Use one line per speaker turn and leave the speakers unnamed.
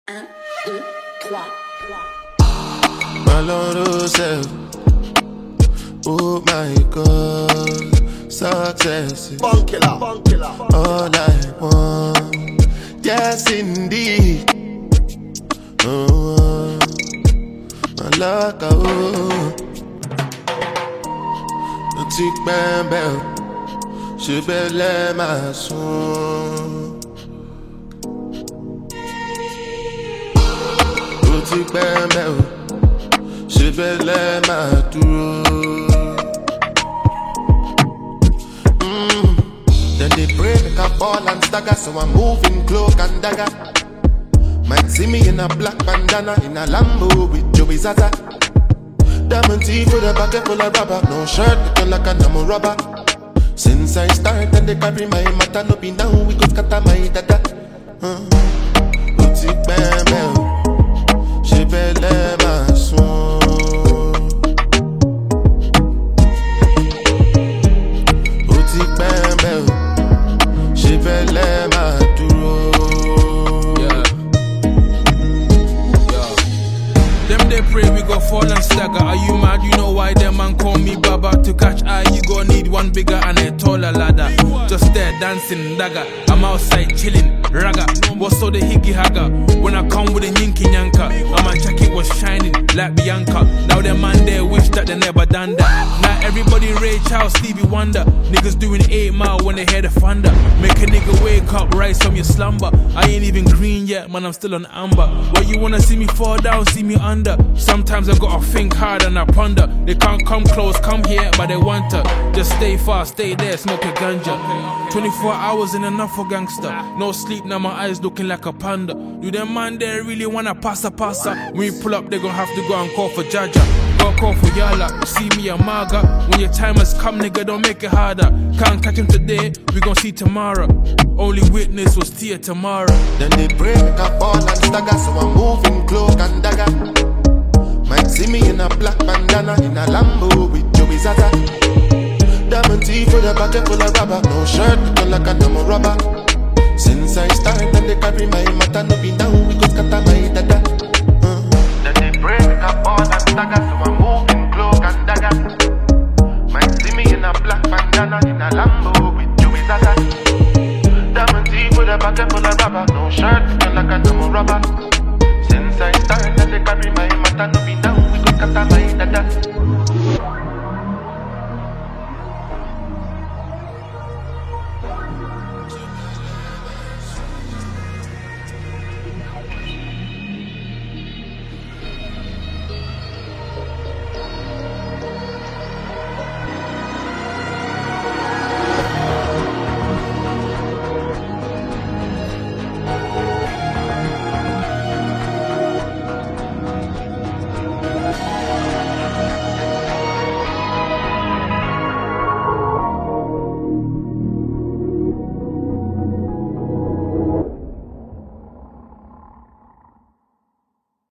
1, 2, 3.
My Lord, oh self. Oh my God, success is all I want. Yes, indeed. Oh, my luck, oh. No tick bell, she belle my son. No tick bell, she belle my duro. Then they pray make a ball and stagger, so I'm moving cloak and dagger. Might see me in a black bandana, in a Lambo with Joey Zaza. Diamond teeth with a bucket full of rubber, no shirt looking like a namo rubber. Since I started, and they carry my matter, no be now we go scatter my dada. Boutique bam, she belle my son. Boutique bam, she belle my duro.
They pray we go fall and stagger. Are you mad? You know why them man call me Baba? To catch eye, you gon' need one bigger and a taller ladder. Just there dancing dagger. I'm outside chilling, ragga. What's all the higgy hagger? When I come with a yinky yanka, and my jacket was shining like Bianca. Now them man there wish that they never done that. Now everybody Ray Charles, Stevie Wonder. Niggas doing 8 mile when they hear the thunder. Make a nigga wake up, rise from your slumber. I ain't even green yet, man, I'm still on amber. Why you wanna see me fall down, see me under? Sometimes I gotta think hard and I ponder. They can't come close, come here, but they want to. Just stay far, stay there, smoke a ganja. 24 hours ain't enough for gangster. No sleep, now my eyes looking like a panda. Do them man there really wanna passa? When we pull up, they gon' have to go and call for Jaja. Go call for Yala, you see me a maga. When your time has come, nigga, don't make it harder. Can't catch him today, we gon' see tomorrow. Only witness was Tia tomorrow.
Then they pray make a ball and stagger, so I'm moving cloak and dagger. Might see me in a black bandana, in a Lambo with Joey Zaza. Diamond teeth with a bucket full of rubber, no shirt looking like a namo rubber. Since I started, and they carry my matter, no be down, we go scatter my dada. Then they pray make a ball and stagger, so I'm moving cloak and dagger. Might see me in a black bandana, in a Lambo with Joey Zaza. Diamond teeth with a bucket full of rubber, no shirt looking like a namo rubber. Since I started, and they carry my matter, no be down, we go scatter my dada.